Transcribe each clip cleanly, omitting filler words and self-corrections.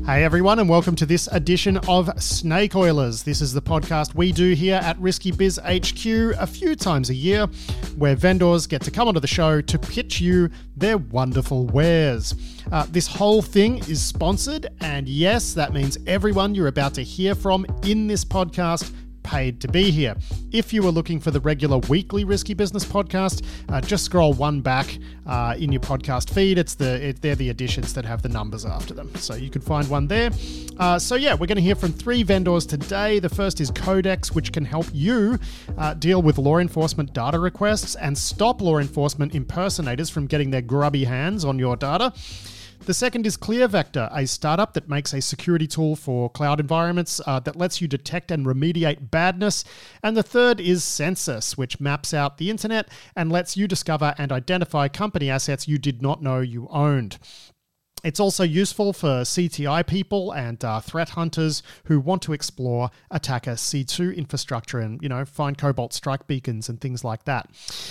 Hey everyone, and welcome to this edition of Snake Oilers. This is the podcast we do here at Risky Biz HQ a few times a year, where vendors get to come onto the show to pitch you their wonderful wares. This whole thing is sponsored, and yes, that means everyone you're about to hear from in this podcast paid to be here. If you were looking for the regular weekly Risky Business podcast, just scroll one back in your podcast feed. They're the editions that have the numbers after them. So you can find one there. We're going to hear from three vendors today. The first is Codex, which can help you deal with law enforcement data requests and stop law enforcement impersonators from getting their grubby hands on your data. The second is ClearVector, a startup that makes a security tool for cloud environments that lets you detect and remediate badness. And the third is Census, which maps out the internet and lets you discover and identify company assets you did not know you owned. It's also useful for CTI people and threat hunters who want to explore attacker C2 infrastructure and, find Cobalt strike beacons and things like that.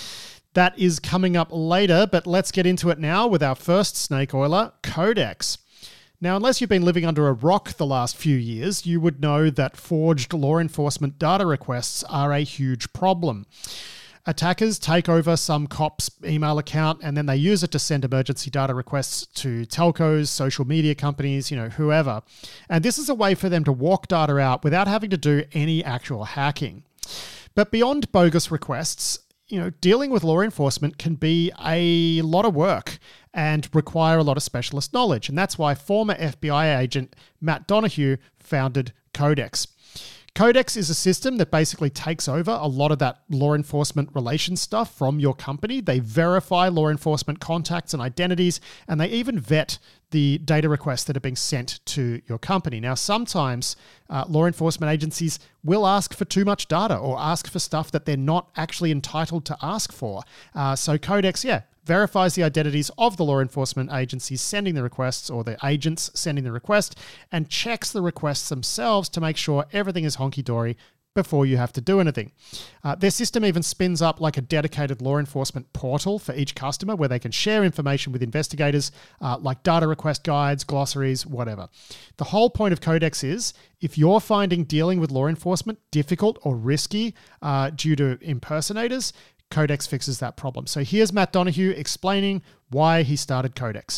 That is coming up later, but let's get into it now with our first snake oiler, Codex. Now, unless you've been living under a rock the last few years, you would know that forged law enforcement data requests are a huge problem. Attackers take over some cop's email account and then they use it to send emergency data requests to telcos, social media companies, whoever. And this is a way for them to walk data out without having to do any actual hacking. But beyond bogus requests, dealing with law enforcement can be a lot of work and require a lot of specialist knowledge. And that's why former FBI agent Matt Donahue founded Codex. Codex is a system that basically takes over a lot of that law enforcement relations stuff from your company. They verify law enforcement contacts and identities, and they even vet the data requests that are being sent to your company. Now, sometimes law enforcement agencies will ask for too much data or ask for stuff that they're not actually entitled to ask for. So Codex, verifies the identities of the law enforcement agencies sending the requests or the agents sending the request and checks the requests themselves to make sure everything is honky-dory before you have to do anything. Their system even spins up like a dedicated law enforcement portal for each customer where they can share information with investigators like data request guides, glossaries, whatever. The whole point of Codex is if you're finding dealing with law enforcement difficult or risky due to impersonators, Codex fixes that problem. So here's Matt Donahue explaining why he started Codex.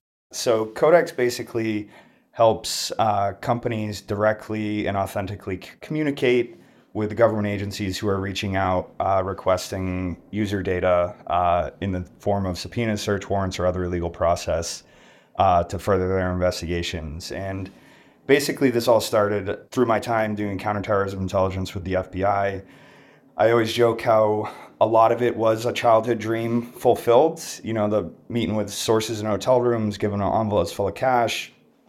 So Codex basically helps companies directly and authentically communicate with the government agencies who are reaching out, requesting user data in the form of subpoenas, search warrants, or other illegal process to further their investigations. And basically this all started through my time doing counterterrorism intelligence with the FBI. I always joke how a lot of it was a childhood dream fulfilled. The meeting with sources in hotel rooms, giving them envelopes full of cash.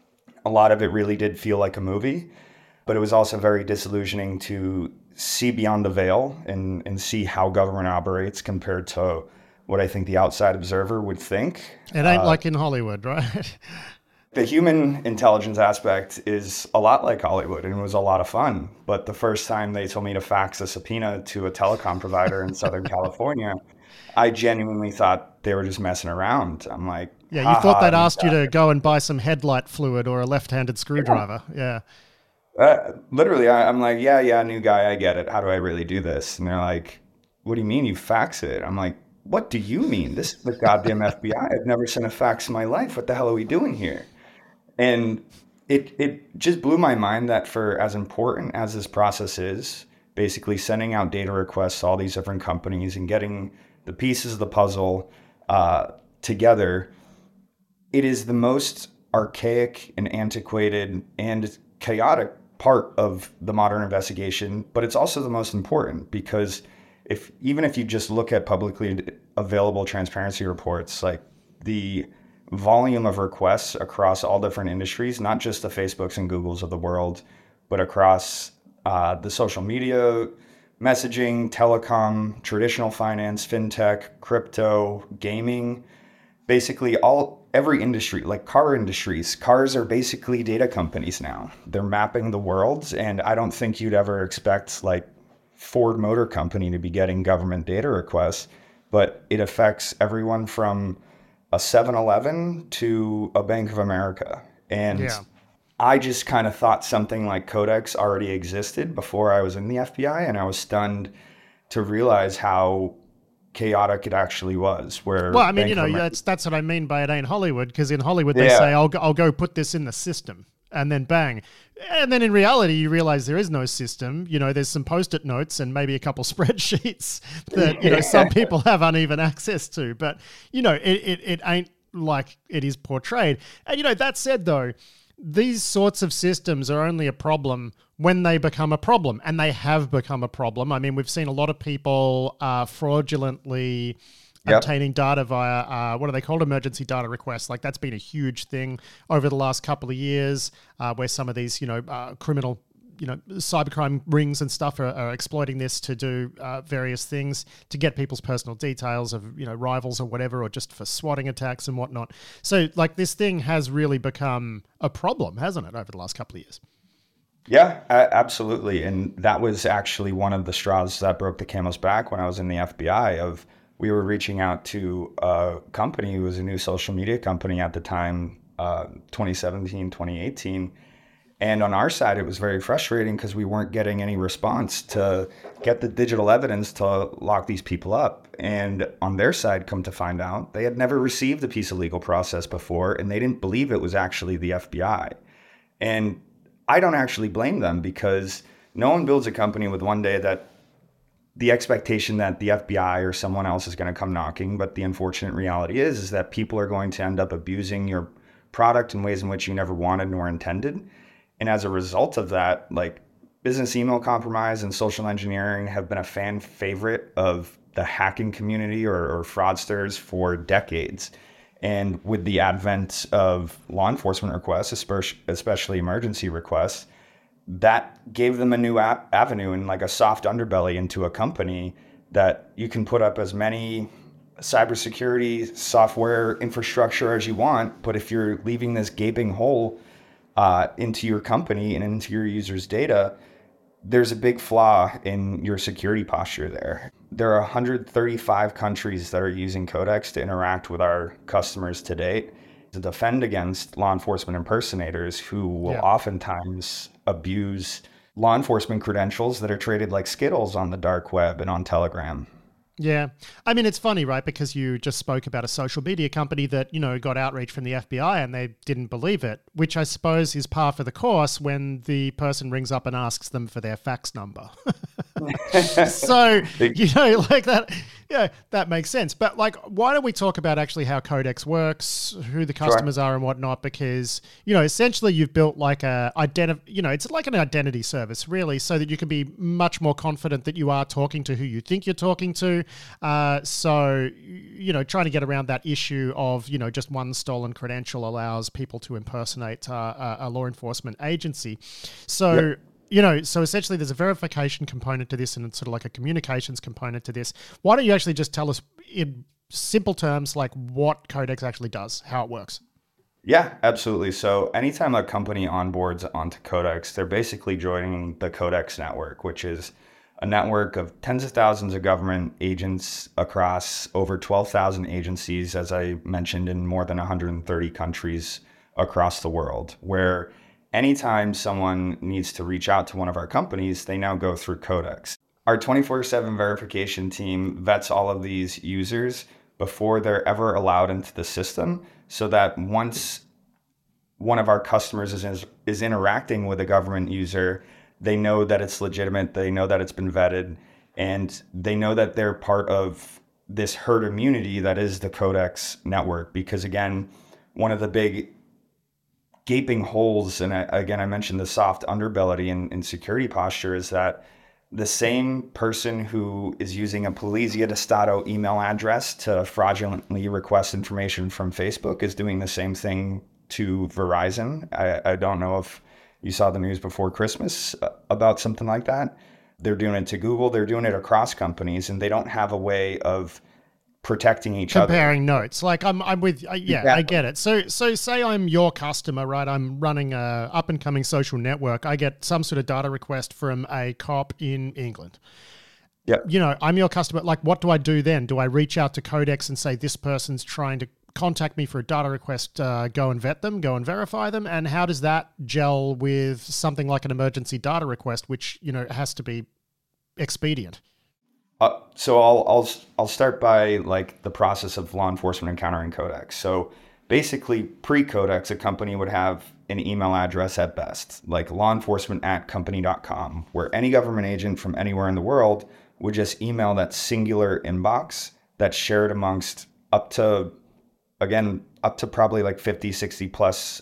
A lot of it really did feel like a movie, but it was also very disillusioning to see beyond the veil and see how government operates compared to what I think the outside observer would think. It ain't like in Hollywood, right? The human intelligence aspect is a lot like Hollywood, and it was a lot of fun. But the first time they told me to fax a subpoena to a telecom provider in Southern California, I genuinely thought they were just messing around. I'm like, you thought they'd asked you to go and buy some headlight fluid or a left-handed screwdriver. Yeah. Literally, I'm like, yeah, new guy, I get it. How do I really do this? And they're like, what do you mean you fax it? I'm like, what do you mean? This is the goddamn FBI. I've never sent a fax in my life. What the hell are we doing here? And it just blew my mind that for as important as this process is, basically sending out data requests to all these different companies and getting the pieces of the puzzle together, it is the most archaic and antiquated and chaotic part of the modern investigation, but it's also the most important because even if you just look at publicly available transparency reports, like the volume of requests across all different industries, not just the Facebooks and Googles of the world, but across the social media, messaging, telecom, traditional finance, fintech, crypto, gaming, basically every industry, like car industries. Cars are basically data companies now. They're mapping the world, and I don't think you'd ever expect like Ford Motor Company to be getting government data requests, but it affects everyone from a 7-Eleven to a Bank of America. And I just kind of thought something like Codex already existed before I was in the FBI, and I was stunned to realize how chaotic it actually was. Where Well, I mean, Bank of America, that's what I mean by it ain't Hollywood, because in Hollywood they say, yeah, I'll go put this in the system, and then bang. And then in reality, you realize there is no system. There's some Post-it notes and maybe a couple spreadsheets that, some people have uneven access to. But, it ain't like it is portrayed. And, that said, though, these sorts of systems are only a problem when they become a problem, and they have become a problem. I mean, we've seen a lot of people fraudulently yep, obtaining data via, what are they called, emergency data requests. Like, that's been a huge thing over the last couple of years, where some of these, criminal, cybercrime rings and stuff are exploiting this to do various things to get people's personal details of, rivals or whatever, or just for swatting attacks and whatnot. So, like, this thing has really become a problem, hasn't it, over the last couple of years? yeah, absolutely. And that was actually one of the straws that broke the camel's back when I was in the FBI. We were reaching out to a company who was a new social media company at the time, 2017, 2018. And on our side, it was very frustrating because we weren't getting any response to get the digital evidence to lock these people up. And on their side, come to find out, they had never received a piece of legal process before, and they didn't believe it was actually the FBI. And I don't actually blame them, because no one builds a company with one day that the expectation that the FBI or someone else is going to come knocking. But the unfortunate reality is that people are going to end up abusing your product in ways in which you never wanted nor intended. And as a result of that, like, business email compromise and social engineering have been a fan favorite of the hacking community or fraudsters for decades. And with the advent of law enforcement requests, especially emergency requests, that gave them a new avenue and like a soft underbelly into a company that you can put up as many cybersecurity software infrastructure as you want. But if you're leaving this gaping hole into your company and into your users' data, there's a big flaw in your security posture there. There are 135 countries that are using Codex to interact with our customers to date to defend against law enforcement impersonators who will oftentimes abuse law enforcement credentials that are traded like Skittles on the dark web and on Telegram. Yeah. I mean, it's funny, right? Because you just spoke about a social media company that, got outreach from the FBI and they didn't believe it, which I suppose is par for the course when the person rings up and asks them for their fax number. So, like that, yeah, that makes sense. But like, why don't we talk about actually how Codex works, who the customers are and whatnot? Because, essentially you've built like it's like an identity service really, so that you can be much more confident that you are talking to who you think you're talking to. So, trying to get around that issue of, just one stolen credential allows people to impersonate a law enforcement agency. So, so essentially there's a verification component to this and it's sort of like a communications component to this. Why don't you actually just tell us in simple terms, like what Codex actually does, how it works? Yeah, absolutely. So anytime a company onboards onto Codex, they're basically joining the Codex network, which is a network of tens of thousands of government agents across over 12,000 agencies, as I mentioned, in more than 130 countries across the world, where anytime someone needs to reach out to one of our companies, they now go through Codex. Our 24/7 verification team vets all of these users before they're ever allowed into the system, so that once one of our customers is interacting with a government user, they know that it's legitimate, they know that it's been vetted, and they know that they're part of this herd immunity that is the Codex network. Because again, one of the big gaping holes, and I mentioned the soft underbelly in security posture, is that the same person who is using a Polizia de Stato email address to fraudulently request information from Facebook is doing the same thing to Verizon. I don't know if you saw the news before Christmas about something like that. They're doing it to Google. They're doing it across companies, and they don't have a way of protecting each other. Comparing notes. Like I'm with, exactly. I get it. So say I'm your customer, right? I'm running a up and coming social network. I get some sort of data request from a cop in England. Yeah. I'm your customer. Like, what do I do then? Do I reach out to Codex and say this person's trying to contact me for a data request, go and vet them, go and verify them? And how does that gel with something like an emergency data request, which, has to be expedient? So I'll start by like the process of law enforcement encountering Codex. So basically, pre-Codex, a company would have an email address at best, like lawenforcement@company.com, where any government agent from anywhere in the world would just email that singular inbox that's shared amongst up to probably like 50, 60 plus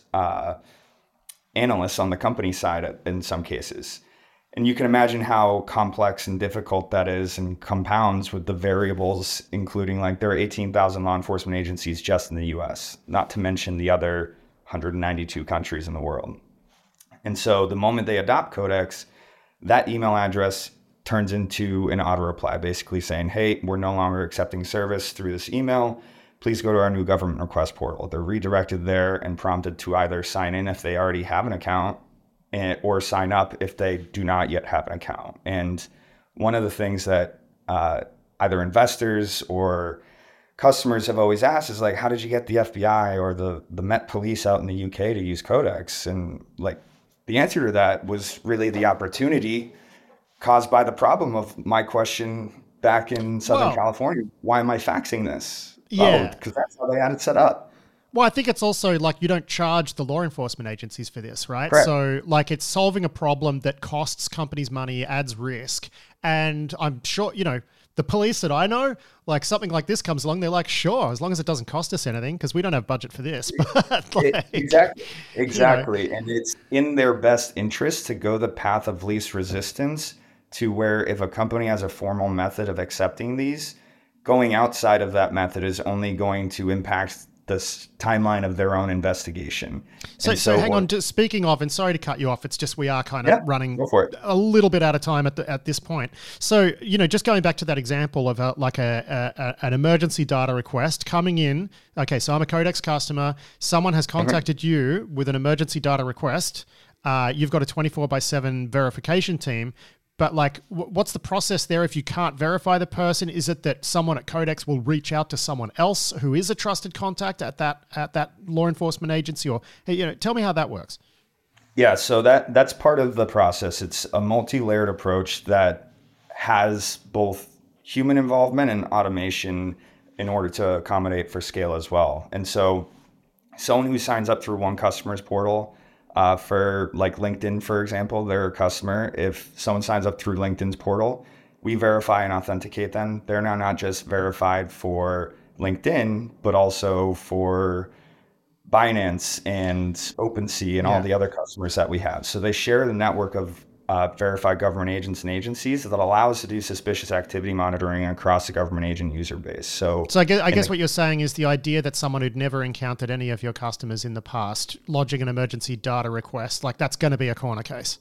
analysts on the company side in some cases. And you can imagine how complex and difficult that is and compounds with the variables, including like there are 18,000 law enforcement agencies just in the US, not to mention the other 192 countries in the world. And so the moment they adopt Codex, that email address turns into an auto reply, basically saying, hey, we're no longer accepting service through this email. Please go to our new government request portal. They're redirected there and prompted to either sign in if they already have an account or sign up if they do not yet have an account. And one of the things that either investors or customers have always asked is like, how did you get the FBI or the Met Police out in the UK to use Codex? And like the answer to that was really the opportunity caused by the problem of my question back in Southern California. Why am I faxing this? Yeah. Because that's how they had it set up. Well, I think it's also like you don't charge the law enforcement agencies for this, right? Correct. So like it's solving a problem that costs companies money, adds risk. And I'm sure, the police that I know, like something like this comes along, they're like, sure, as long as it doesn't cost us anything, because we don't have budget for this. But like, exactly. And it's in their best interest to go the path of least resistance to where if a company has a formal method of accepting these, going outside of that method is only going to impact the timeline of their own investigation. So hang on, speaking of, and sorry to cut you off, it's just we are kind of running a little bit out of time at this point. So, just going back to that example of an emergency data request coming in. Okay, so I'm a Codex customer. Someone has contacted you with an emergency data request. You've got a 24/7 verification team. But like, what's the process there if you can't verify the person? Is it that someone at Codex will reach out to someone else who is a trusted contact at that law enforcement agency? Or, hey, tell me how that works. Yeah, so that's part of the process. It's a multi-layered approach that has both human involvement and automation in order to accommodate for scale as well. And so someone who signs up through one customer's portal, for like LinkedIn, for example, they're a customer. If someone signs up through LinkedIn's portal, we verify and authenticate them. They're now not just verified for LinkedIn, but also for Binance and OpenSea and all the other customers that we have. So they share the network of verified government agents and agencies that allow us to do suspicious activity monitoring across the government agent user base. So I guess what you're saying is the idea that someone who'd never encountered any of your customers in the past lodging an emergency data request, like that's going to be a corner case.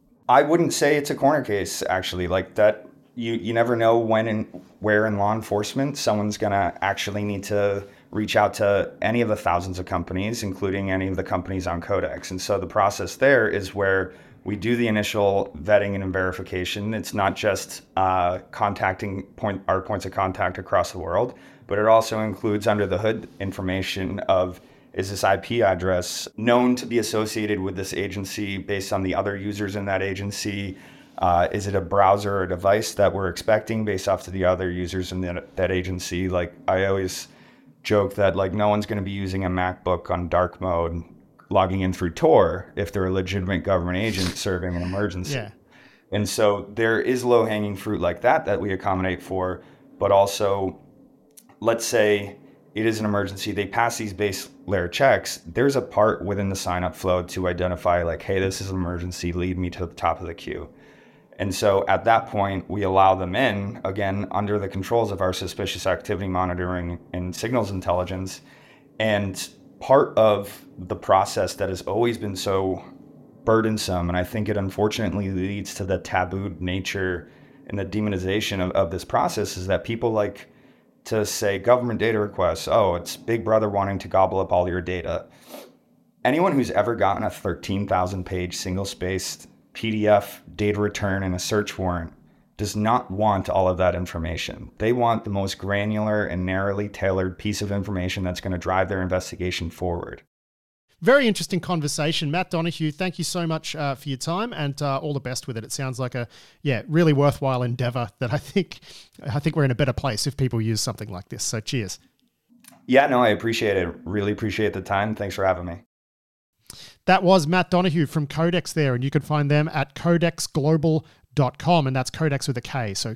I wouldn't say it's a corner case, actually. Like that, you never know when and where in law enforcement someone's going to actually need to reach out to any of the thousands of companies, including any of the companies on Codex. And so the process there is where we do the initial vetting and verification. It's not just contacting our points of contact across the world, but it also includes under the hood information of, is this IP address known to be associated with this agency based on the other users in that agency? Is it a browser or a device that we're expecting based off to the other users in that agency? Like I always joke that like no one's going to be using a MacBook on dark mode logging in through Tor if they're a legitimate government agent serving an emergency. Yeah. And so there is low-hanging fruit like that we accommodate for, but also let's say it is an emergency, they pass these base layer checks, there's a part within the sign-up flow to identify like, hey, this is an emergency, lead me to the top of the queue. And so at that point, we allow them in, again, under the controls of our suspicious activity monitoring and signals intelligence. And part of the process that has always been so burdensome, and I think it unfortunately leads to the tabooed nature and the demonization of this process, is that people like to say government data requests, oh, it's Big Brother wanting to gobble up all your data. Anyone who's ever gotten a 13,000 page single-spaced PDF data return and a search warrant does not want all of that information. They want the most granular and narrowly tailored piece of information that's going to drive their investigation forward. Very interesting conversation. Matt Donohue, thank you so much for your time, and all the best with it. It sounds like a really worthwhile endeavor that I think we're in a better place if people use something like this. So cheers. Yeah, no, I appreciate it. Really appreciate the time. Thanks for having me. That was Matt Donohue from Codex there, and you can find them at codexglobal.com, and that's Codex with a K, so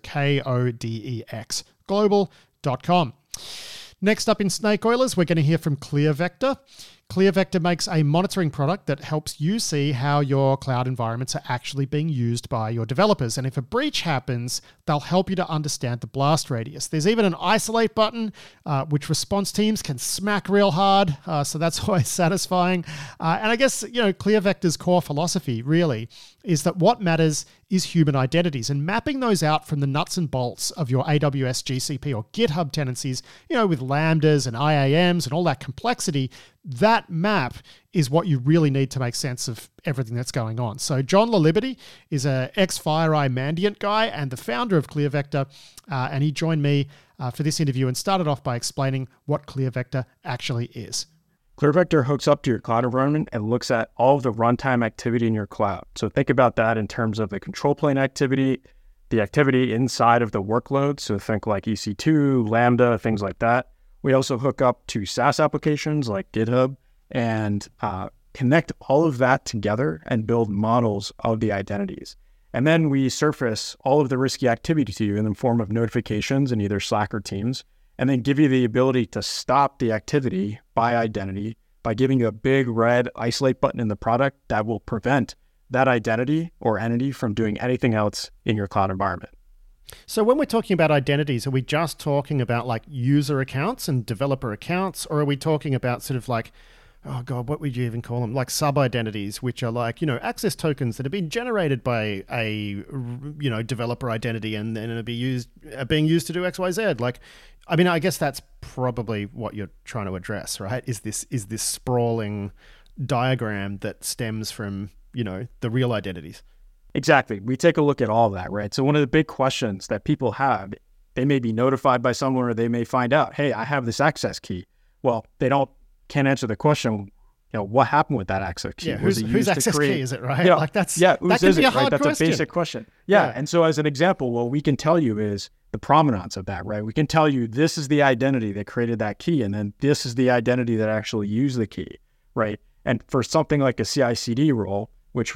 Kodex global.com. Next up in Snake Oilers, we're going to hear from ClearVector. ClearVector makes a monitoring product that helps you see how your cloud environments are actually being used by your developers. And if a breach happens, they'll help you to understand the blast radius. There's even an isolate button, which response teams can smack real hard. So that's always satisfying. And I guess, ClearVector's core philosophy really is that what matters is human identities, and mapping those out from the nuts and bolts of your AWS, GCP, or GitHub tenancies, with Lambdas and IAMs and all that complexity. That map is what you really need to make sense of everything that's going on. So John LaLiberty is an ex-FireEye Mandiant guy and the founder of ClearVector, and he joined me for this interview and started off by explaining what ClearVector actually is. ClearVector hooks up to your cloud environment and looks at all of the runtime activity in your cloud. So think about that in terms of the control plane activity, the activity inside of the workload. So think like EC2, Lambda, things like that. We also hook up to SaaS applications like GitHub and connect all of that together and build models of the identities. And then we surface all of the risky activity to you in the form of notifications in either Slack or Teams, and then give you the ability to stop the activity by identity by giving you a big red isolate button in the product that will prevent that identity or entity from doing anything else in your cloud environment. So when we're talking about identities, are we just talking about like user accounts and developer accounts, or are we talking about sort of like, oh God, what would you even call them? Like sub-identities, which are like, access tokens that have been generated by a, developer identity and then are being used to do X, Y, Z. Like, I mean, I guess that's probably what you're trying to address, right? Is this sprawling diagram that stems from, the real identities? Exactly. We take a look at all of that, right? So one of the big questions that people have, they may be notified by someone or they may find out, hey, I have this access key. Well, they can't answer the question, what happened with that access key? Yeah, whose access key is it, right? That can be a hard question. That's a basic question. Yeah. And so as an example, what we can tell you is the provenance of that, right? We can tell you this is the identity that created that key, and then this is the identity that actually used the key, right? And for something like a CI/CD role, which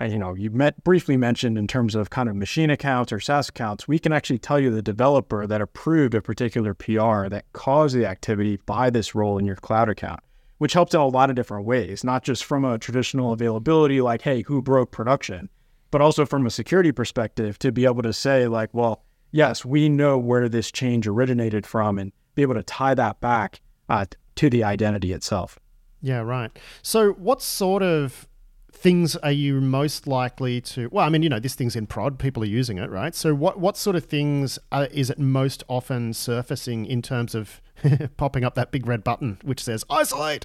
you briefly mentioned in terms of kind of machine accounts or SaaS accounts, we can actually tell you the developer that approved a particular PR that caused the activity by this role in your cloud account, which helps out a lot of different ways, not just from a traditional availability, like, hey, who broke production, but also from a security perspective to be able to say like, well, yes, we know where this change originated from and be able to tie that back to the identity itself. Yeah, right. So what sort of things are you most likely to, well, I mean, this thing's in prod, people are using it, right? So what sort of things is it most often surfacing in terms of popping up that big red button, which says isolate?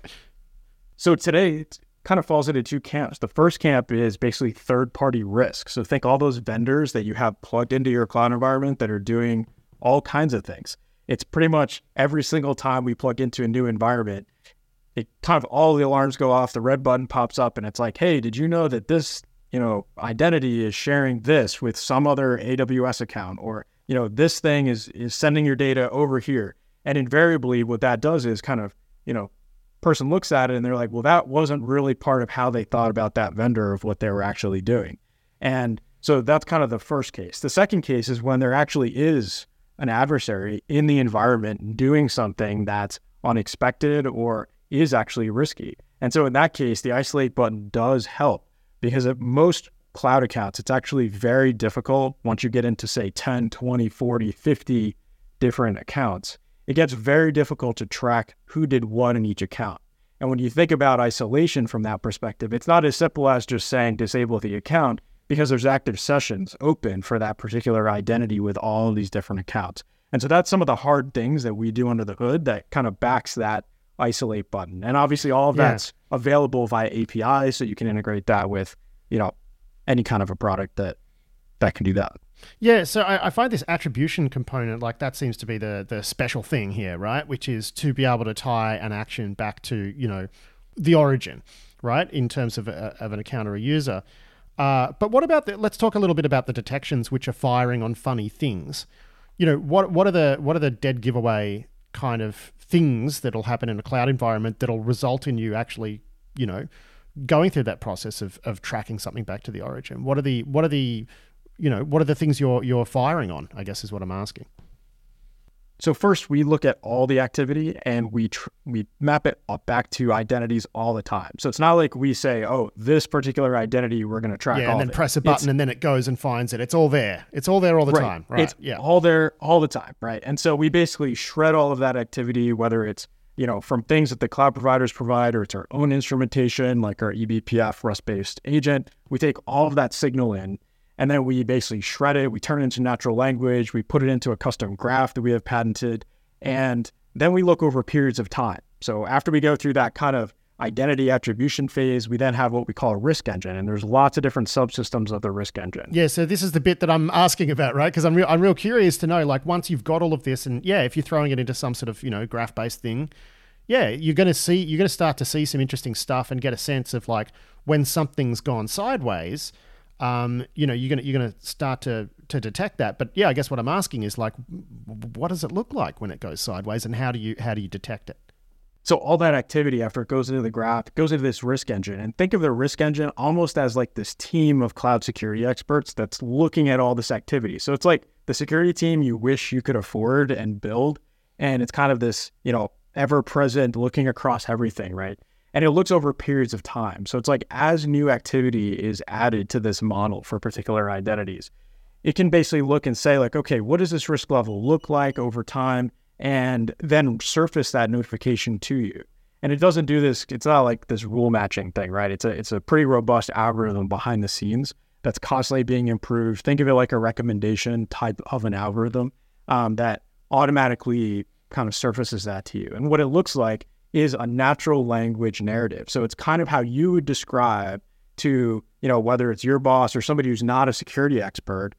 So today it kind of falls into two camps. The first camp is basically third-party risk. So think all those vendors that you have plugged into your cloud environment that are doing all kinds of things. It's pretty much every single time we plug into a new environment, it kind of all the alarms go off, the red button pops up, and it's like, hey, did you know that this, identity is sharing this with some other AWS account, or, this thing is sending your data over here. And invariably what that does is kind of, person looks at it and they're like, well, that wasn't really part of how they thought about that vendor of what they were actually doing. And so that's kind of the first case. The second case is when there actually is an adversary in the environment doing something that's unexpected or is actually risky. And so in that case, the isolate button does help, because at most cloud accounts, it's actually very difficult once you get into, say, 10, 20, 40, 50 different accounts. It gets very difficult to track who did what in each account. And when you think about isolation from that perspective, it's not as simple as just saying disable the account, because there's active sessions open for that particular identity with all of these different accounts. And so that's some of the hard things that we do under the hood that kind of backs that isolate button. And obviously all of that's available via API, so you can integrate that with, any kind of a product that can do that. Yeah, so I find this attribution component, like that seems to be the special thing here, right? Which is to be able to tie an action back to, the origin, right? In terms of an account or a user. But what about let's talk a little bit about the detections which are firing on funny things. What are the dead giveaway kind of things that'll happen in a cloud environment that'll result in you actually, going through that process of tracking something back to the origin? What are the things you're firing on, I guess is what I'm asking. So first, we look at all the activity and we map it up back to identities all the time. So it's not like we say, oh, this particular identity, we're going to track all and then press a button and then it goes and finds it. It's all there. It's all there all the time. Right. It's all there all the time. Right. And so we basically shred all of that activity, whether it's, from things that the cloud providers provide or it's our own instrumentation, like our eBPF REST-based agent. We take all of that signal in. And then we basically shred it, we turn it into natural language, we put it into a custom graph that we have patented, and then we look over periods of time. So after we go through that kind of identity attribution phase, we then have what we call a risk engine, and there's lots of different subsystems of the risk engine. Yeah, so this is the bit that I'm asking about, right? Because I'm real curious to know, like, once you've got all of this, and if you're throwing it into some sort of graph-based thing, you're going to start to see some interesting stuff and get a sense of like when something's gone sideways. You're gonna start to detect that. But I guess what I'm asking is like, what does it look like when it goes sideways, and how do you detect it? So all that activity after it goes into the graph, it goes into this risk engine, and think of the risk engine almost as like this team of cloud security experts that's looking at all this activity. So it's like the security team you wish you could afford and build, and it's kind of this, ever present looking across everything, right? And it looks over periods of time. So it's like as new activity is added to this model for particular identities, it can basically look and say like, okay, what does this risk level look like over time? And then surface that notification to you. And it doesn't do this, it's not like this rule matching thing, right? It's a pretty robust algorithm behind the scenes that's constantly being improved. Think of it like a recommendation type of an algorithm that automatically kind of surfaces that to you. And what it looks like is a natural language narrative. So it's kind of how you would describe to, whether it's your boss or somebody who's not a security expert,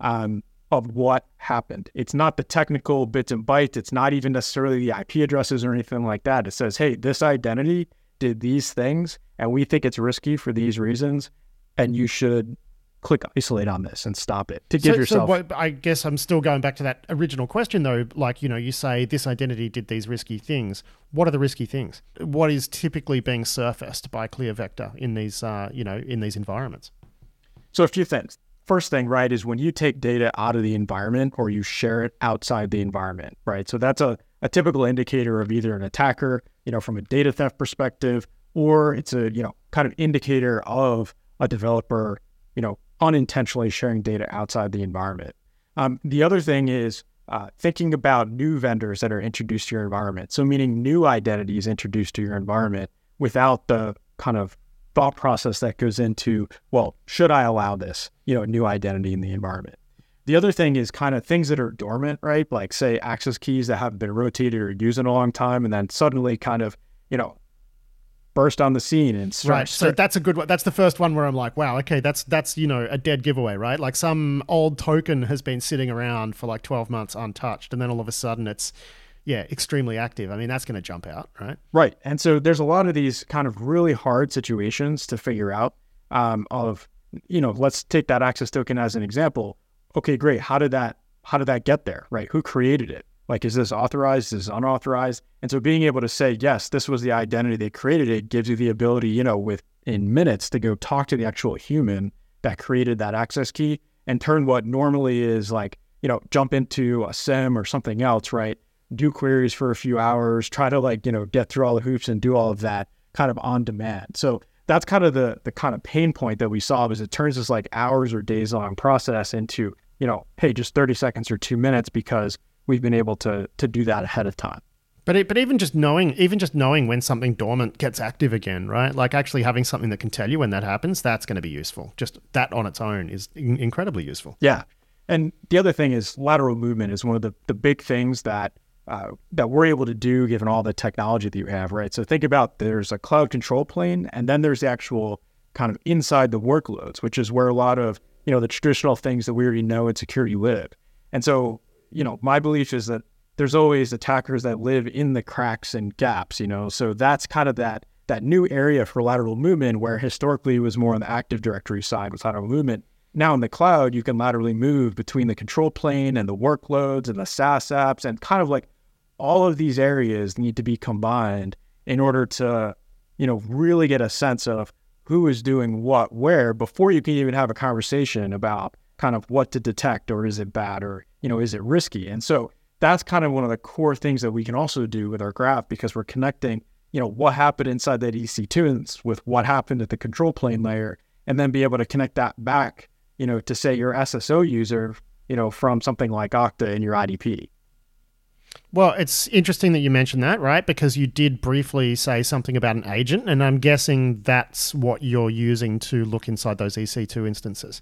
of what happened. It's not the technical bits and bytes. It's not even necessarily the IP addresses or anything like that. It says, hey, this identity did these things, and we think it's risky for these reasons, and you should click isolate on this and stop it to give yourself. So I guess I'm still going back to that original question though. Like, you say this identity did these risky things. What are the risky things? What is typically being surfaced by ClearVector in these, in these environments? So a few things. First thing, right, is when you take data out of the environment or you share it outside the environment, right? So that's a typical indicator of either an attacker, from a data theft perspective, or it's a, kind of indicator of a developer, unintentionally sharing data outside the environment. The other thing is thinking about new vendors that are introduced to your environment. So meaning new identities introduced to your environment without the kind of thought process that goes into, well, should I allow this, new identity in the environment? The other thing is kind of things that are dormant, right? Like say access keys that haven't been rotated or used in a long time, and then suddenly kind of, burst on the scene and right. So that's a good one. That's the first one where I'm like, wow, okay, that's a dead giveaway, right? Like some old token has been sitting around for like 12 months untouched, and then all of a sudden it's extremely active. I mean, that's going to jump out, right? Right. And so there's a lot of these kind of really hard situations to figure out let's take that access token as an example. Okay, great. How did that get there, right? Who created it? Like, is this authorized? Is this unauthorized? And so being able to say, yes, this was the identity that created it gives you the ability, within minutes to go talk to the actual human that created that access key and turn what normally is like, jump into a SIEM or something else, right? Do queries for a few hours, try to get through all the hoops and do all of that kind of on demand. So that's kind of the kind of pain point that we solve is it turns this like hours or days long process into, hey, just 30 seconds or 2 minutes because we've been able to do that ahead of time. But even just knowing when something dormant gets active again, right? Like actually having something that can tell you when that happens, that's going to be useful. Just that on its own is incredibly useful. Yeah. And the other thing is lateral movement is one of the big things that we're able to do given all the technology that you have, right? So think about there's a cloud control plane and then there's the actual kind of inside the workloads, which is where a lot of the traditional things that we already know in security live. And so, my belief is that there's always attackers that live in the cracks and gaps, so that's kind of that new area for lateral movement, where historically it was more on the Active Directory side with lateral movement. Now in the cloud, you can laterally move between the control plane and the workloads and the SaaS apps, and kind of like all of these areas need to be combined in order to, really get a sense of who is doing what, where, before you can even have a conversation about kind of what to detect, or is it bad, or, is it risky? And so that's kind of one of the core things that we can also do with our graph, because we're connecting, what happened inside that EC2 with what happened at the control plane layer, and then be able to connect that back, to say your SSO user, from something like Okta in your IDP. Well, it's interesting that you mentioned that, right? Because you did briefly say something about an agent, and I'm guessing that's what you're using to look inside those EC2 instances.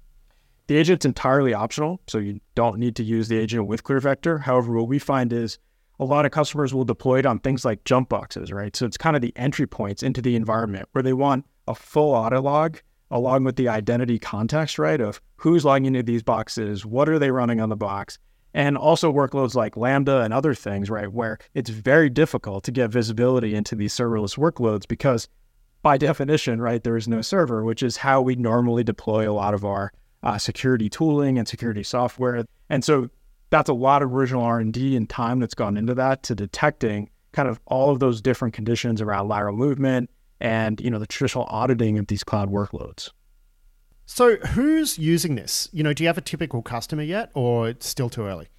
The agent's entirely optional, so you don't need to use the agent with ClearVector. However, what we find is a lot of customers will deploy it on things like jump boxes, right? So it's kind of the entry points into the environment where they want a full audit log along with the identity context, right? Of who's logging into these boxes, what are they running on the box, and also workloads like Lambda and other things, right? Where it's very difficult to get visibility into these serverless workloads because by definition, right, there is no server, which is how we normally deploy a lot of our security tooling and security software. And so that's a lot of original R&D and time that's gone into that, to detecting kind of all of those different conditions around lateral movement and, the traditional auditing of these cloud workloads. So who's using this? Do you have a typical customer yet, or it's still too early?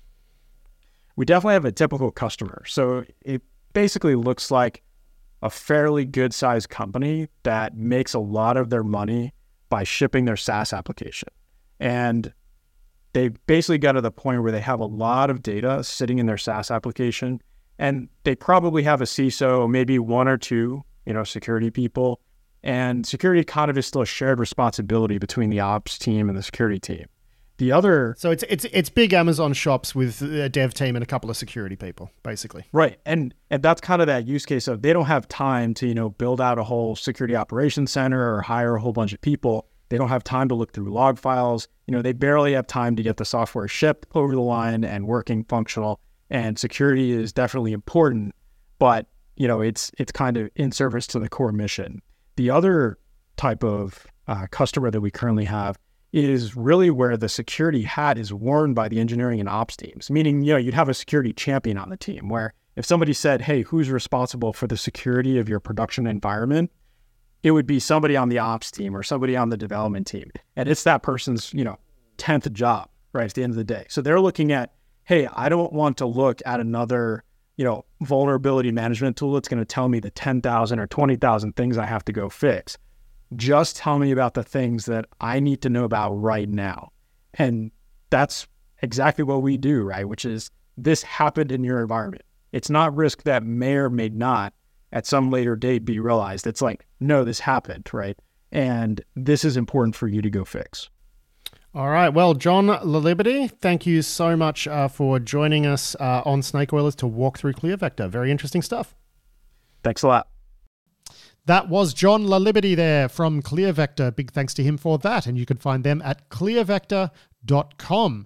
We definitely have a typical customer. So it basically looks like a fairly good sized company that makes a lot of their money by shipping their SaaS application. And they basically got to the point where they have a lot of data sitting in their SaaS application, and they probably have a CISO, maybe one or two, security people. And security kind of is still a shared responsibility between the ops team and the security team. The other... So it's big Amazon shops with a dev team and a couple of security people, basically. Right. And that's kind of that use case of they don't have time to, build out a whole security operations center or hire a whole bunch of people. They don't have time to look through log files. They barely have time to get the software shipped over the line and working, functional. And security is definitely important, but, it's kind of in service to the core mission. The other type of customer that we currently have is really where the security hat is worn by the engineering and ops teams, meaning, you'd have a security champion on the team where if somebody said, hey, who's responsible for the security of your production environment? It would be somebody on the ops team or somebody on the development team. And it's that person's, 10th job, right, at the end of the day. So they're looking at, hey, I don't want to look at another, vulnerability management tool that's going to tell me the 10,000 or 20,000 things I have to go fix. Just tell me about the things that I need to know about right now. And that's exactly what we do, right? Which is, this happened in your environment. It's not risk that may or may not at some later date be realized. It's like, no, this happened, right? And this is important for you to go fix. All right. Well, John Laliberte, thank you so much for joining us on Snake Oilers to walk through ClearVector. Very interesting stuff. Thanks a lot. That was John Laliberte there from ClearVector. Big thanks to him for that. And you can find them at clearvector.com.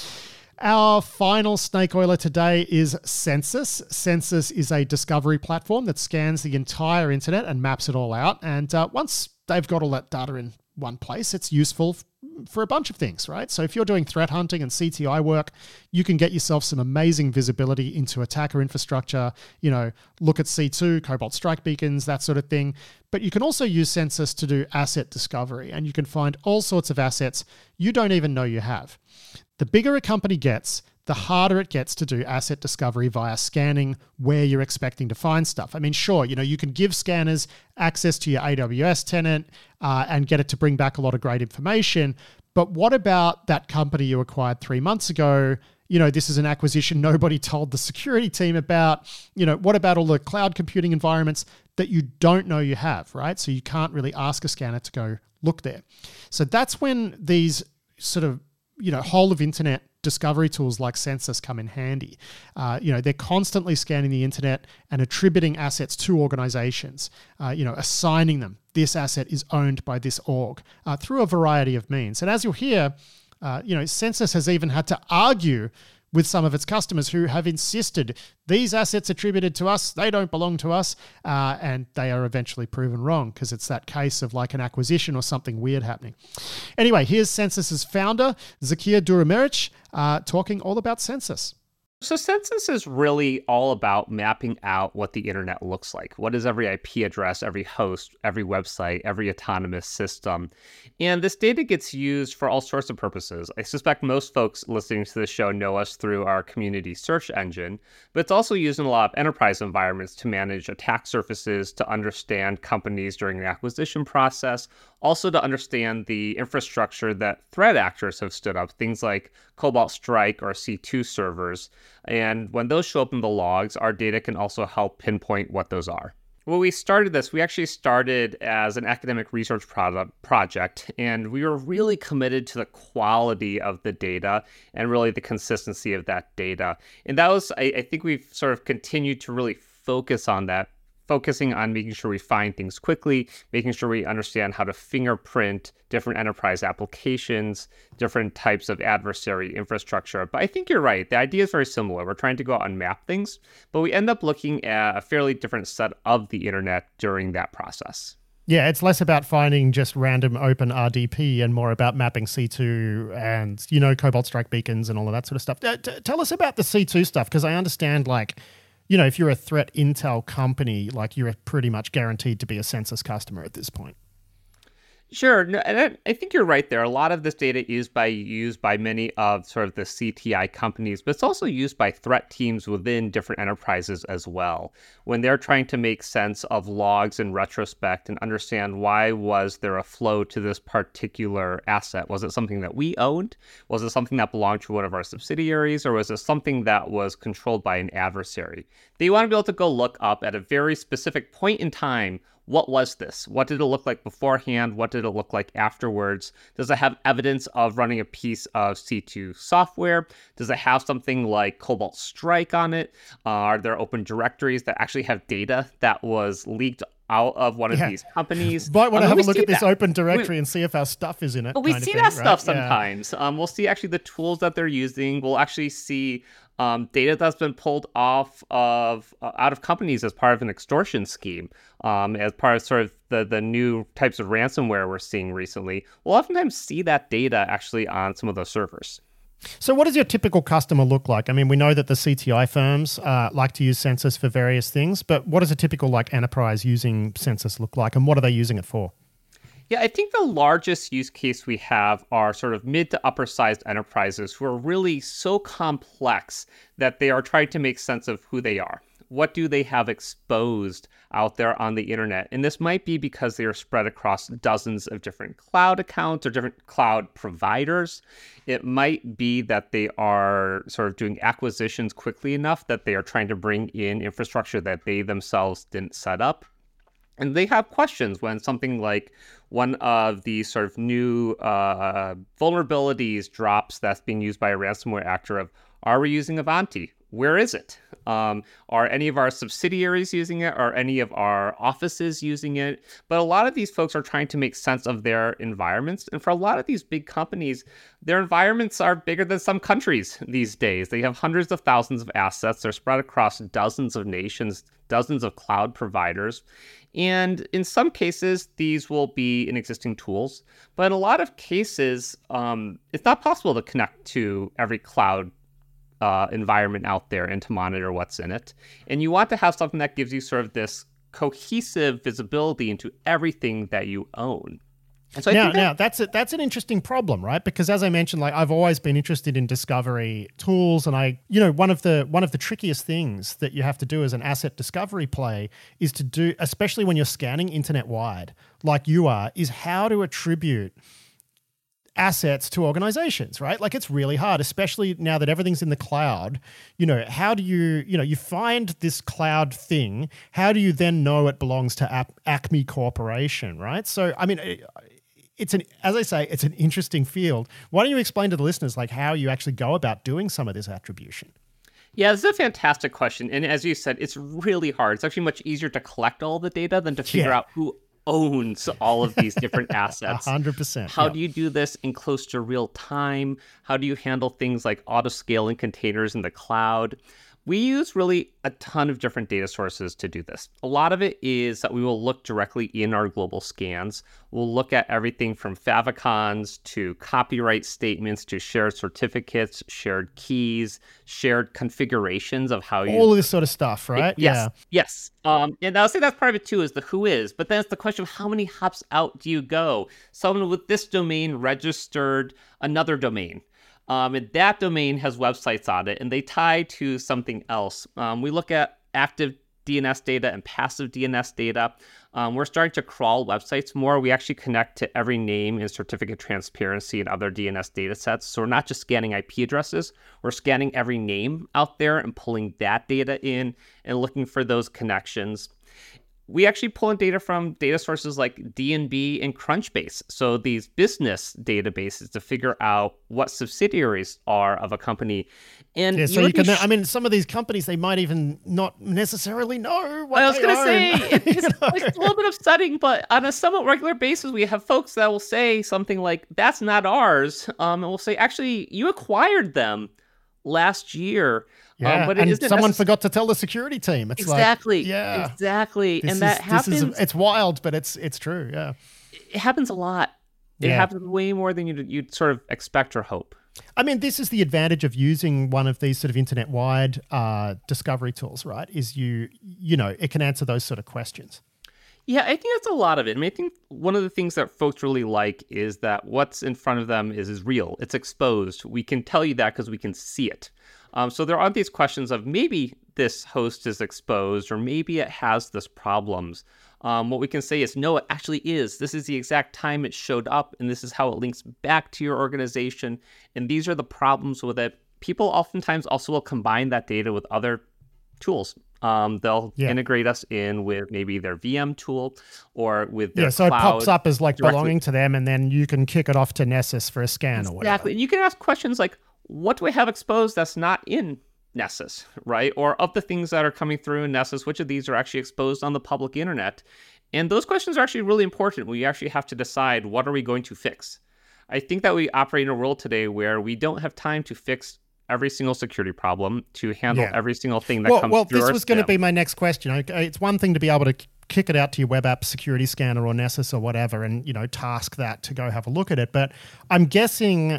Our final snake oiler today is Censys. Censys is a discovery platform that scans the entire internet and maps it all out. And once they've got all that data in one place, it's useful for a bunch of things, right? So if you're doing threat hunting and CTI work, you can get yourself some amazing visibility into attacker infrastructure, look at C2, Cobalt strike beacons, that sort of thing. But you can also use Censys to do asset discovery, and you can find all sorts of assets you don't even know you have. The bigger a company gets, the harder it gets to do asset discovery via scanning where you're expecting to find stuff. I mean, sure, you can give scanners access to your AWS tenant and get it to bring back a lot of great information. But what about that company you acquired 3 months ago? This is an acquisition nobody told the security team about. What about all the cloud computing environments that you don't know you have, right? So you can't really ask a scanner to go look there. So that's when these sort of whole of internet discovery tools like Censys come in handy. They're constantly scanning the internet and attributing assets to organizations, assigning them this asset is owned by this org through a variety of means. And as you'll hear, Censys has even had to argue with some of its customers who have insisted these assets attributed to us, they don't belong to us, and they are eventually proven wrong because it's that case of like an acquisition or something weird happening. Anyway, here's Censys's founder, Zakir Durameric, talking all about Censys. So Censys is really all about mapping out what the internet looks like. What is every IP address, every host, every website, every autonomous system? And this data gets used for all sorts of purposes. I suspect most folks listening to this show know us through our community search engine, but it's also used in a lot of enterprise environments to manage attack surfaces, to understand companies during the acquisition process, also to understand the infrastructure that threat actors have stood up, things like Cobalt Strike or C2 servers. And when those show up in the logs, our data can also help pinpoint what those are. When we started this, we actually started as an academic research project, and we were really committed to the quality of the data and really the consistency of that data. And that was, I think we've sort of continued to really focus on that, focusing on making sure we find things quickly, making sure we understand how to fingerprint different enterprise applications, different types of adversary infrastructure. But I think you're right. The idea is very similar. We're trying to go out and map things, but we end up looking at a fairly different set of the internet during that process. Yeah, it's less about finding just random open RDP and more about mapping C2 and, Cobalt Strike beacons and all of that sort of stuff. Tell us about the C2 stuff, because I understand, if you're a threat intel company, you're pretty much guaranteed to be a Censys customer at this point. Sure. No, and I think you're right there. A lot of this data is used by many of sort of the CTI companies, but it's also used by threat teams within different enterprises as well. When they're trying to make sense of logs in retrospect and understand why was there a flow to this particular asset? Was it something that we owned? Was it something that belonged to one of our subsidiaries? Or was it something that was controlled by an adversary? They want to be able to go look up at a very specific point in time. What was this? What did it look like beforehand? What did it look like afterwards? Does it have evidence of running a piece of C2 software? Does it have something like Cobalt Strike on it? Are there open directories that actually have data that was leaked out of one of these companies? Might want to have a look at this open directory and see if our stuff is in it. But we see that stuff sometimes. We'll see actually the tools that they're using. We'll actually see data that's been pulled off of out of companies as part of an extortion scheme, as part of sort of the new types of ransomware we're seeing recently. We'll oftentimes see that data actually on some of those servers. So what does your typical customer look like? I mean, we know that the CTI firms like to use Censys for various things, but what does a typical enterprise using Censys look like, and what are they using it for? Yeah, I think the largest use case we have are sort of mid to upper sized enterprises who are really so complex that they are trying to make sense of who they are. What do they have exposed out there on the internet? And this might be because they are spread across dozens of different cloud accounts or different cloud providers. It might be that they are sort of doing acquisitions quickly enough that they are trying to bring in infrastructure that they themselves didn't set up. And they have questions when something like one of these sort of new vulnerabilities drops that's being used by a ransomware actor of, are we using Avanti? Where is it? Are any of our subsidiaries using it? Are any of our offices using it? But a lot of these folks are trying to make sense of their environments. And for a lot of these big companies, their environments are bigger than some countries these days. They have hundreds of thousands of assets. They're spread across dozens of nations, dozens of cloud providers. And in some cases, these will be in existing tools. But in a lot of cases, it's not possible to connect to every cloud environment out there and to monitor what's in it. And you want to have something that gives you sort of this cohesive visibility into everything that you own. And so now that's an interesting problem, right? Because as I mentioned, I've always been interested in discovery tools, and one of the trickiest things that you have to do as an asset discovery play is to do, especially when you're scanning internet wide, like you are, is how to attribute assets to organizations, right? It's really hard, especially now that everything's in the cloud. How do you find this cloud thing? How do you then know it belongs to Acme Corporation, right? So, I mean, it's an interesting field. Why don't you explain to the listeners how you actually go about doing some of this attribution? Yeah, this is a fantastic question. And as you said, it's really hard. It's actually much easier to collect all the data than to figure out who owns all of these different assets. 100%. How do you do this in close to real time? How do you handle things like auto-scaling containers in the cloud? We use really a ton of different data sources to do this. A lot of it is that we will look directly in our global scans. We'll look at everything from favicons to copyright statements to shared certificates, shared keys, shared configurations of how you... All of this sort of stuff, right? Yes. And I'll say that's part of it too, is the who is. But then it's the question of how many hops out do you go? Someone with this domain registered another domain. And that domain has websites on it, and they tie to something else. We look at active DNS data and passive DNS data. We're starting to crawl websites more. We actually connect to every name in certificate transparency and other DNS data sets. So we're not just scanning IP addresses. We're scanning every name out there and pulling that data in and looking for those connections. We actually pull in data from data sources like DNB and Crunchbase. So these business databases to figure out what subsidiaries are of a company. And yeah, so you can, I mean, some of these companies, they might even not necessarily know what I was going to say, it's it's a little bit upsetting, but on a somewhat regular basis, we have folks that will say something like, that's not ours. And we'll say, actually, you acquired them last year. Yeah, but and someone forgot to tell the security team. It's exactly. Like, yeah, exactly. And that happens. It's wild, but it's true. Yeah, it happens a lot. It happens way more than you'd sort of expect or hope. I mean, this is the advantage of using one of these sort of internet-wide discovery tools, right? Is you know, it can answer those sort of questions. Yeah, I think that's a lot of it. I mean, I think one of the things that folks really like is that what's in front of them is real. It's exposed. We can tell you that because we can see it. So there aren't these questions of maybe this host is exposed or maybe it has this problems. What we can say is, no, it actually is. This is the exact time it showed up, and this is how it links back to your organization. And these are the problems with it. People oftentimes also will combine that data with other tools. They'll integrate us in with maybe their VM tool or with their so cloud it pops up as like directly. belonging to them, and then you can kick it off to Nessus for a scan or whatever. Exactly. And you can ask questions like, what do I have exposed that's not in Nessus, right? Or of the things that are coming through in Nessus, which of these are actually exposed on the public internet? And those questions are actually really important. We actually have to decide, what are we going to fix? I think that we operate in a world today where we don't have time to fix every single security problem, to handle every single thing that comes through. Well, this was going to be my next question. Okay, it's one thing to be able to kick it out to your web app security scanner or Nessus or whatever and, you know, task that to go have a look at it. But I'm guessing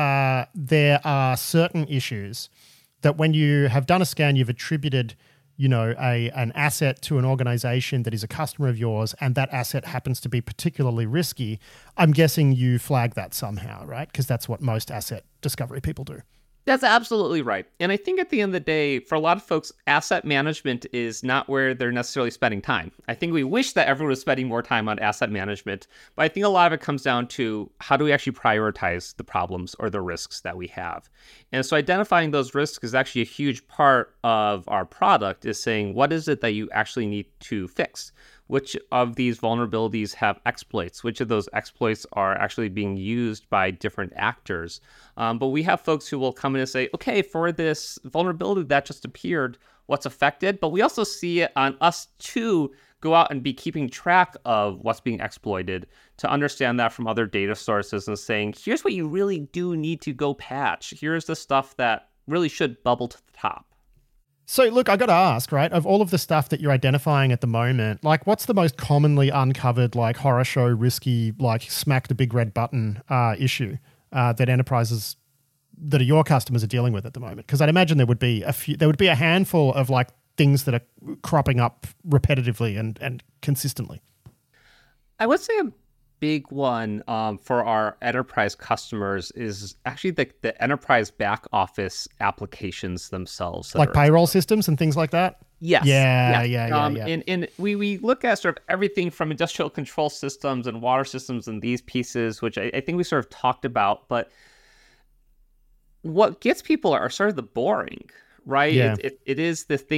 there are certain issues that when you have done a scan, you've attributed, you know, an asset to an organization that is a customer of yours, and that asset happens to be particularly risky. I'm guessing you flag that somehow, right? Because that's what most asset discovery people do. That's absolutely right. And I think at the end of the day, for a lot of folks, asset management is not where they're necessarily spending time. I think we wish that everyone was spending more time on asset management, but I think a lot of it comes down to, how do we actually prioritize the problems or the risks that we have? And so identifying those risks is actually a huge part of our product, is saying, what is it that you actually need to fix? Which of these vulnerabilities have exploits? Which of those exploits are actually being used by different actors? But we have folks who will come in and say, okay, for this vulnerability that just appeared, what's affected? But we also see it on us to go out and be keeping track of what's being exploited, to understand that from other data sources and saying, here's what you really do need to go patch. Here's the stuff that really should bubble to the top. So look, I got to ask, right, of all of the stuff that you're identifying at the moment, like what's the most commonly uncovered, like horror show, risky, like smack the big red button issue that enterprises that are your customers are dealing with at the moment? Because I'd imagine there would be a handful of like things that are cropping up repetitively and consistently. I would say a big one for our enterprise customers is actually the enterprise back office applications themselves. Like payroll systems and things like that? Yes. Yeah. And we look at sort of everything from industrial control systems and water systems and these pieces, which I think we sort of talked about. But what gets people are sort of the boring, right? Yeah. It is the thing that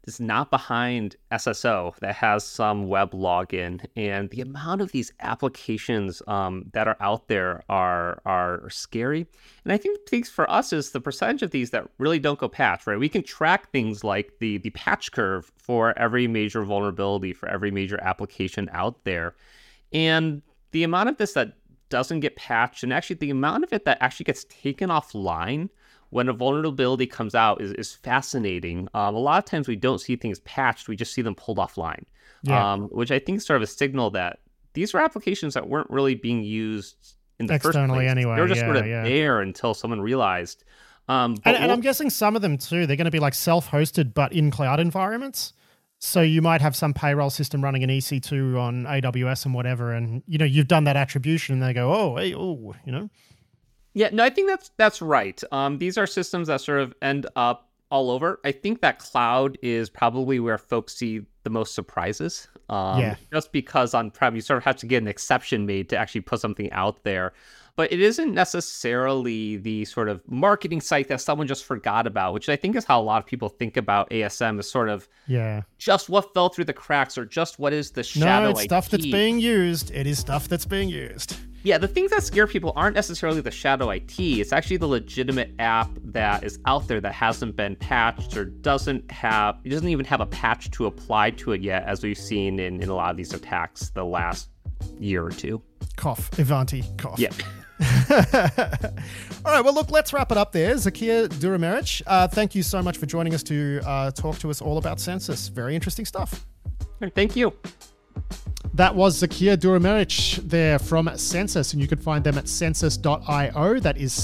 is not behind SSO that has some web login, and the amount of these applications that are out there are scary. And I think the thing for us is the percentage of these that really don't go patch, right? We can track things like the patch curve for every major vulnerability, for every major application out there. And the amount of this that doesn't get patched, and actually the amount of it that actually gets taken offline when a vulnerability comes out is fascinating. A lot of times we don't see things patched, we just see them pulled offline, which I think is sort of a signal that these were applications that weren't really being used in the first place. Anyway. They were just sort of there until someone realized. And I'm guessing some of them too, they're going to be like self-hosted, but in cloud environments. So you might have some payroll system running an EC2 on AWS and whatever, and you've done that attribution, and they go, oh, hey, oh, Yeah, no, I think that's right. These are systems that sort of end up all over. I think that cloud is probably where folks see the most surprises. Just because on-prem, you sort of have to get an exception made to actually put something out there. But it isn't necessarily the sort of marketing site that someone just forgot about, which I think is how a lot of people think about ASM as sort of just what fell through the cracks or just what is the shadow it's stuff that's being used. It is stuff that's being used. Yeah, the things that scare people aren't necessarily the shadow IT. It's actually the legitimate app that is out there that hasn't been patched or doesn't even have a patch to apply to it yet, as we've seen in a lot of these attacks the last year or two. Cough. Ivanti. Cough. Yeah. All right, well, look, let's wrap it up there. Zakir Duramerich, thank you so much for joining us to talk to us all about Censys. Very interesting stuff. Thank you. That was Zakir Duramerich there from Censys, and you can find them at censys.io. That is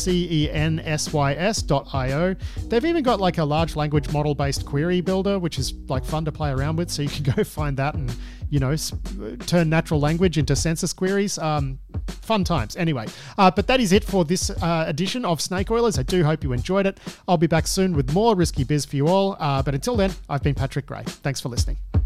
CENSYS.io. They've even got like a large language model-based query builder, which is like fun to play around with, so you can go find that and, turn natural language into Censys queries. Fun times. Anyway, but that is it for this edition of Snake Oilers. I do hope you enjoyed it. I'll be back soon with more Risky Biz for you all. But until then, I've been Patrick Gray. Thanks for listening.